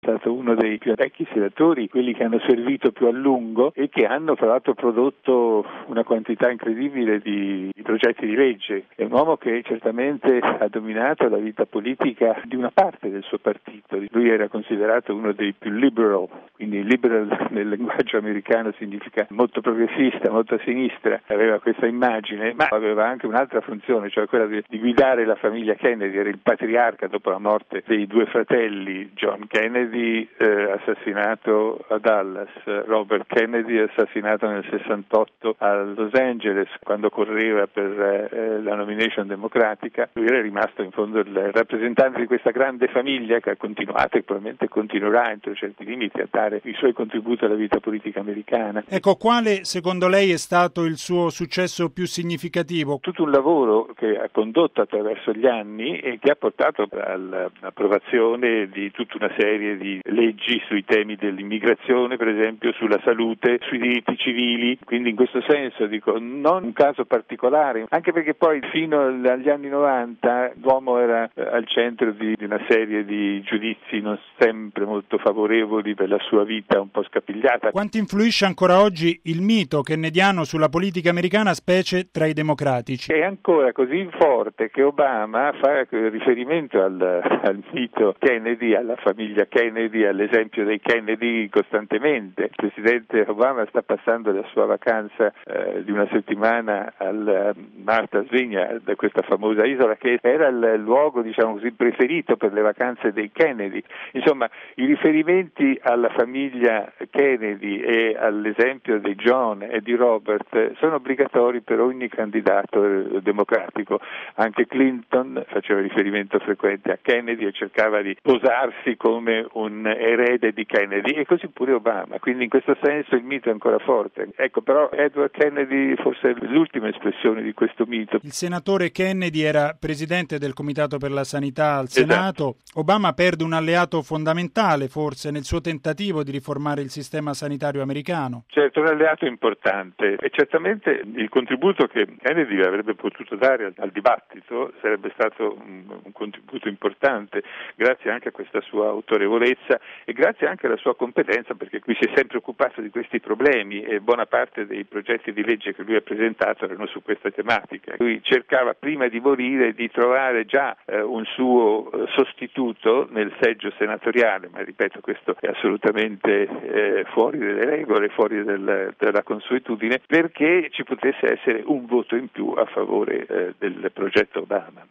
stato uno dei più vecchi senatori, quelli che hanno servito più a lungo e che hanno tra l'altro prodotto una quantità incredibile di progetti di legge. È un uomo che certamente ha dominato la vita politica di una parte del suo partito. Lui era considerato uno dei più liberal, quindi liberal nel linguaggio americano significa molto progressista, molto a sinistra, aveva questa immagine, ma aveva anche un'altra funzione, cioè quella di guidare la famiglia Kennedy. Era il patriarca dopo la morte dei due fratelli, John Kennedy assassinato a Dallas, Robert Kennedy assassinato nel 68 a Los Angeles quando correva per la nomination democratica. Lui era rimasto in fondo il rappresentante di questa grande famiglia che ha continuato e probabilmente continuerà entro certi limiti a dare i suoi contributi alla vita politica americana. Ecco, quale secondo lei è stato il suo successo più significativo? Tutto un lavoro che ha condotto attraverso gli anni e che ha portato all'approvazione di tutta una serie di leggi sui temi dell'immigrazione, per esempio, sulla salute, sui diritti civili. Quindi in questo senso dico, non un caso particolare, anche perché poi fino agli anni 90 l'uomo era al centro di una serie di giudizi non sempre molto favorevoli per la sua vita un po' scapigliata. Quanto influisce ancora oggi il mito kennediano sulla politica americana, specie tra i democratici? È ancora così forte che Obama fa riferimento al mito Kennedy, alla famiglia Kennedy, all'esempio dei Kennedy costantemente. Il presidente Obama sta passando la sua vacanza di una settimana al Martha's Vineyard, questa famosa isola che era il luogo, diciamo così, preferito per le vacanze dei Kennedy. Insomma, i riferimenti alla famiglia Kennedy e all'esempio di John e di Robert sono obbligatori per ogni candidato democratico. Anche Clinton faceva riferimento frequente a Kennedy e cercava di posarsi come un erede di Kennedy, e così pure Obama. Quindi in questo senso il mito è ancora forte. Ecco, però Edward Kennedy forse è l'ultima espressione di questo mito. Il senatore Kennedy era presidente del Comitato per la Sanità al Senato. Esatto. Obama perde un alleato fondamentale forse nel suo tentativo di riformare il sistema sanitario americano. Certo, un alleato importante, e certamente il contributo che Kennedy avrebbe potuto dare al dibattito sarebbe stato un contributo importante, grazie anche a questa sua autorevolezza e grazie anche alla sua competenza, perché lui si è sempre occupato di questi problemi e buona parte dei progetti di legge che lui ha presentato erano su questa tematica. Lui cercava prima di morire di trovare già un suo sostituto nel seggio senatoriale, ma ripeto, questo è assolutamente fuori delle regole, fuori della consuetudine, perché ci potesse essere un voto in più a favore del progetto Obama.